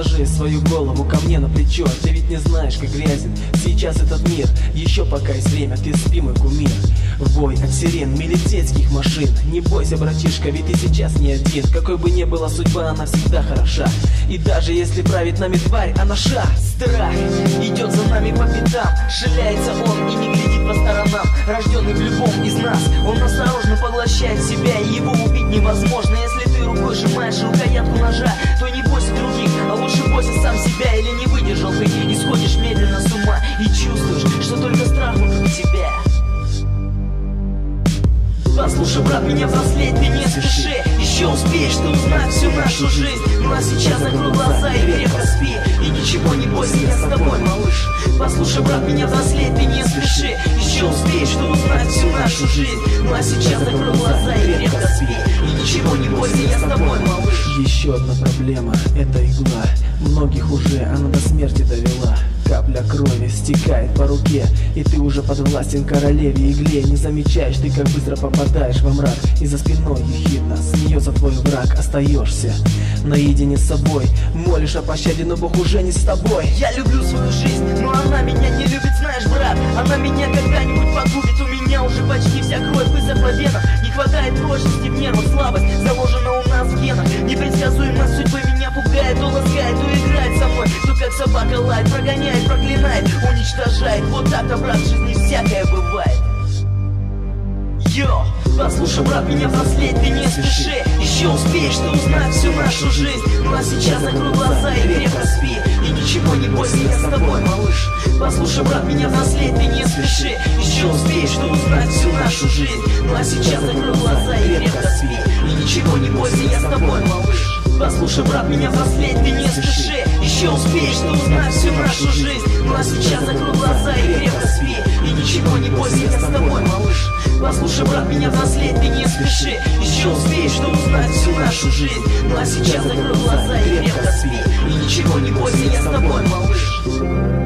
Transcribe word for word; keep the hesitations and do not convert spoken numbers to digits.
Положи свою голову ко мне на плечо. Ты ведь не знаешь, как грязен сейчас этот мир. Еще пока есть время, ты спи, мой кумир. Вой от сирен милицейских машин. Не бойся, братишка, ведь ты сейчас не один. Какой бы ни была судьба, она всегда хороша. И даже если правит нами тварь, она ша. Страх идет за нами по пятам. Шляется он и не глядит по сторонам. Рожденный в любом из нас, он осторожно поглощает себя, и его убить невозможно. Если ты рукой сжимаешь рукоятку ножа, то не бойся других, а лучше бойся сам себя. Или не выдержал ты и сходишь медленно с ума, и чувствуешь, что только страх вокруг тебя. Послушай, брат, меня взрослеть ты не спеши. Еще успеешь ты узнать всю нашу жизнь. Ну а сейчас закрой глаза и крепко спи. И ничего не бойся, я с тобой, малыш. Послушай, брат, меня взрослеть ты не спеши. Еще успеешь ты узнать всю нашу жизнь. Ну а сейчас закрой глаза и крепко спи. И ничего не бойся, я с тобой, малыш. Еще одна проблема — это игла. Многих уже она до смерти довела. Капля крови стекает по руке, и ты уже подвластен королеве игле. Не замечаешь ты, как быстро попадаешь во мрак, и за спиной ехидно смеется твой враг. Остаешься наедине с собой, молишь о пощаде, но Бог уже не с тобой. Я люблю свою жизнь, но она меня не любит, знаешь, брат. Она меня когда-нибудь погубит. У меня уже почти вся кровь высохла в венах. Не хватает прочности в нервах, слабость заложена у нас в генах. Непредсказуемость судьбы меня пугает. То ласкает, то играет со мной, то как собака лает, прогоняет, проклинает, уничтожает. Вот так-то, брат, в жизни всякое бывает. Йо! Послушай, брат, меня взрослеть ты не спеши. Еще успеешь ты узнать всю нашу жизнь. Ну а сейчас закрой глаза и крепко спи. И ничего не бойся, я с тобой, малыш. Послушай, брат, меня взрослеть ты не спеши. Еще успеешь ты узнать всю нашу жизнь. Ну а сейчас закрой глаза и крепко спи. И ничего не бойся, я с тобой, малыш. Послушай, брат, меня взрослеть ты не спеши. Еще успеешь ты узнать всю нашу жизнь. Ну а сейчас закрой глаза и крепко спи. И ничего не бойся, я с тобой, малыш. Послушай, брат, меня взрослеть ты не спеши. Еще успеешь ты узнать всю нашу жизнь. Ну а сейчас закрой глаза и крепко спи. И ничего не бойся, я с тобой, малыш.